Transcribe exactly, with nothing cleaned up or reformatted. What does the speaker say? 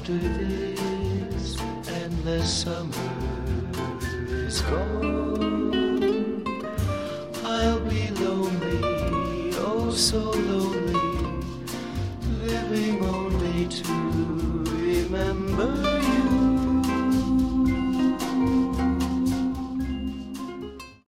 After this endless summer is gone, I'll be lonely, oh so lonely, living only to remember.